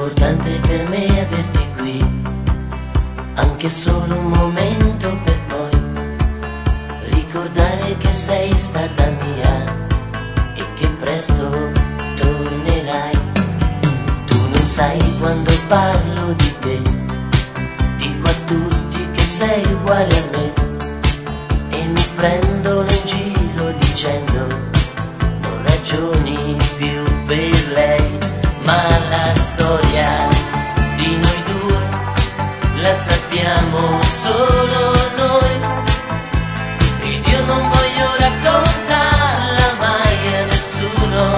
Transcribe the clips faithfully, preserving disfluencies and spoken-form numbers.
importante per me averti qui, anche solo un momento per poi ricordare che sei stata mia e che presto tornerai. Tu non sai quando parlo di te, dico a tutti che sei uguale a me e mi prendono in giro dicendo non ragioni più per lei, ma la storia di noi due la sappiamo solo noi ed io non voglio raccontarla mai a nessuno.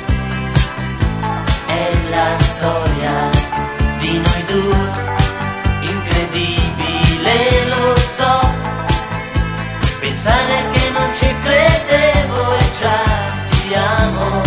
È la storia di noi due, incredibile lo so, pensare che non ci credevo e già ti amo.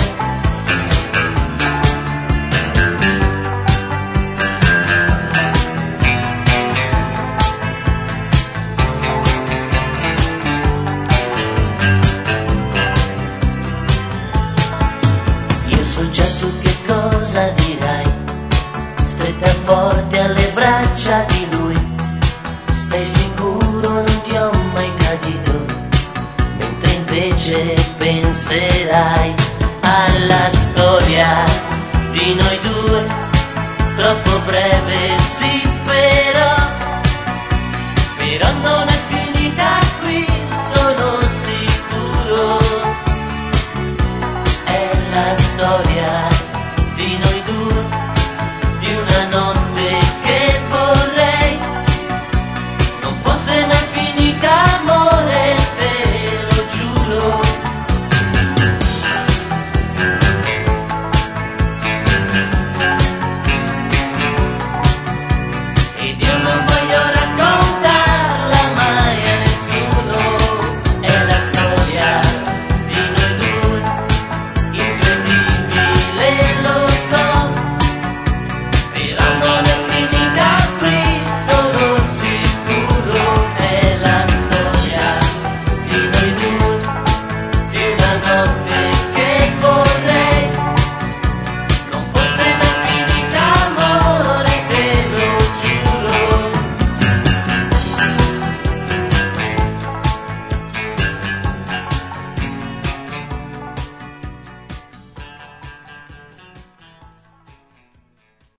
So già tu che cosa dirai, stretta forte alle braccia di lui, stai sicuro non ti ho mai tradito, mentre invece penserai alla storia di noi due, troppo breve sì però, però non